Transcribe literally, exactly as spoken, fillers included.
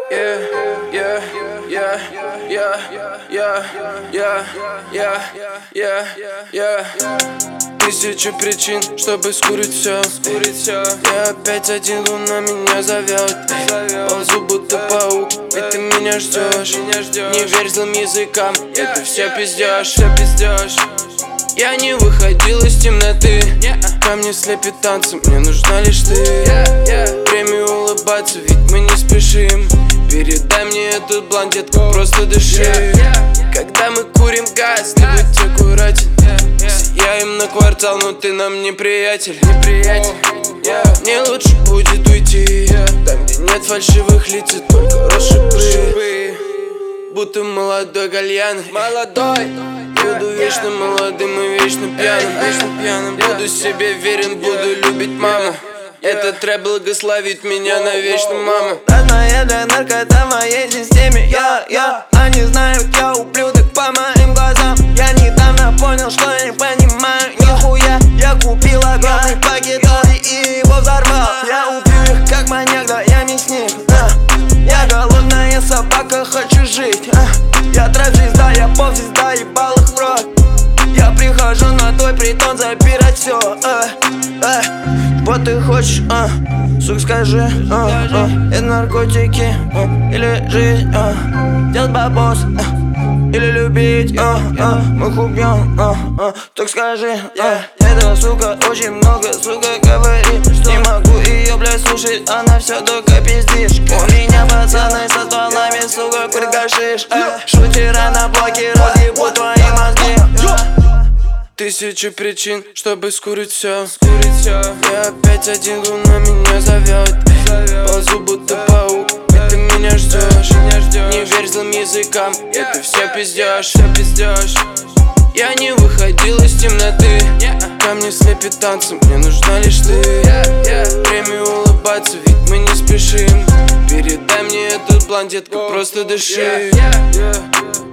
yeah, yeah, yeah, yeah, yeah, yeah, yeah, yeah, yeah. Тысячи причин, чтобы скурить все, скурить все. Я опять один, луна меня зовет. Ползу будто паук, ведь ты меня ждешь. Не верь злым языкам, это все пиздешь, все пиздешь. Я не выходил из темноты, ко мне слепит танцы, мне нужна лишь ты. Время улыбаться, ведь мы не спешим. Передай мне этот блант, детка, просто дыши. Когда мы курим газ, ты будь аккуратен. Сияем на квартал, но ты нам не приятель, не приятель. Мне лучше будет уйти, там, где нет фальшивых лиц, только розшибы. Будто молодой гальян, молодой. Буду вечно молодым и вечно пьяным, вечно пьяным. Буду себе верен, буду любить маму. Этот трэп благословит меня навечно, мама. Родная для наркота в моей системе. Я, я, они знают, я ублюдок по моим глазам. Я недавно понял, что не понимаю нихуя. Я купил огромный пакет и его взорвал. Я убью их как маньяк, да я мясник. а. Я голодная собака, хочу жить. а. Я трэп-звезда, я поп-звезда, ебал их в рот. Я прихожу на твой притон забирать все. а. а. Что ты хочешь, а? Сук, скажи, а, а. Это наркотики, а, или жизнь, а. Делать бабос, а, или любить, а, а. Мы их убьем, а, а. Так скажи, а. Эта сука очень много, сука, говорит. Не могу ее, блядь, слушать, она все только пиздишь. У меня пацаны со стволами, сука, пригашишь, а. Шутера на блоке, разъебут твои мозги. Тысячи причин, чтобы скурить все, скурить все. Я опять один, луна меня зовет. Ползу будто паук, ведь ты меня ждешь. Не верь злым языкам, это все пиздешь, все пиздешь. Я не выходил из темноты, ко мне слепит танцы, мне нужна лишь ты. Время улыбаться, ведь мы не спешим. Передай мне этот блант, детка, просто дыши.